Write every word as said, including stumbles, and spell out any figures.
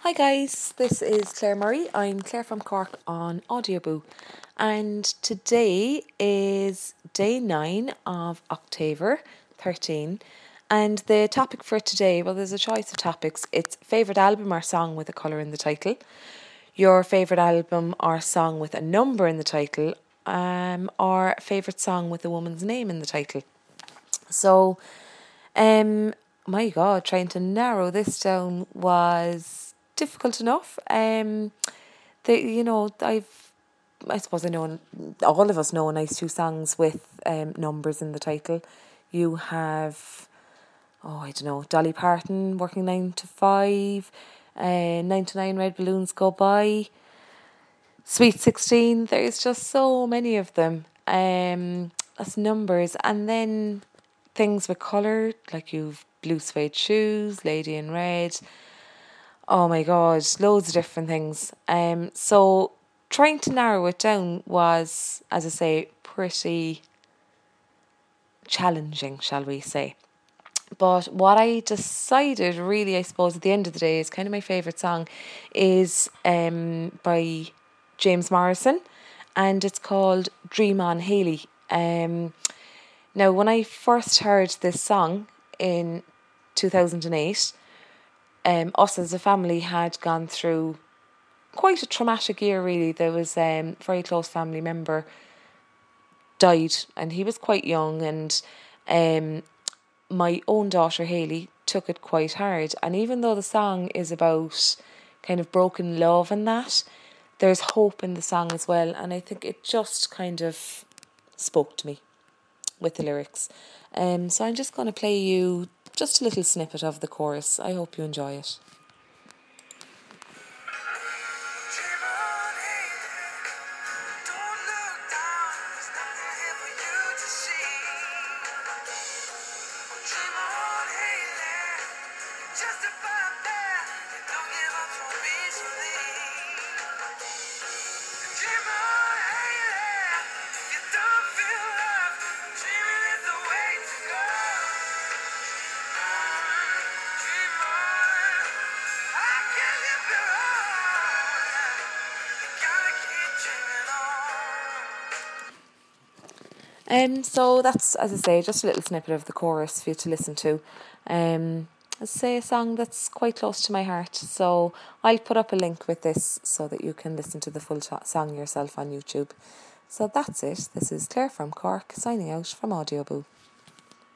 Hi guys, this is Claire Murray. I'm Claire from Cork on Audioboo, and today is day nine of October thirteen, and the topic for today, well, there's a choice of topics. It's favourite album or song with a colour in the title, your favourite album or song with a number in the title, um, or favourite song with a woman's name in the title. So, um, my God, trying to narrow this down was difficult enough. Um, the you know I've I suppose I know all of us know nice two songs with um numbers in the title. You have oh I don't know Dolly Parton, Working Nine to Five, uh, Nine to Nine, Red Balloons Go By, Sweet Sixteen. There's just so many of them. Um, as numbers, and then things with colour like you've Blue Suede Shoes, Lady in Red. Oh my God, loads of different things. Um, so trying to narrow it down was, as I say, pretty challenging, shall we say. But what I decided, really, I suppose, at the end of the day, is kind of my favourite song, is um, by James Morrison, and it's called Dream On Hayley. Um, now, when I first heard this song in two thousand eight, um, us as a family had gone through quite a traumatic year, really. There was um, a very close family member died, and he was quite young, and um, my own daughter Hayley took it quite hard. And even though the song is about kind of broken love and that, there's hope in the song as well, and I think it just kind of spoke to me with the lyrics. Um, so I'm just going to play you just a little snippet of the chorus. I hope you enjoy it. Um, so that's, as I say, just a little snippet of the chorus for you to listen to. Um, as I say, a song that's quite close to my heart. So I'll put up a link with this so that you can listen to the full t- song yourself on YouTube. So that's it. This is Claire from Cork, signing out from Audioboo.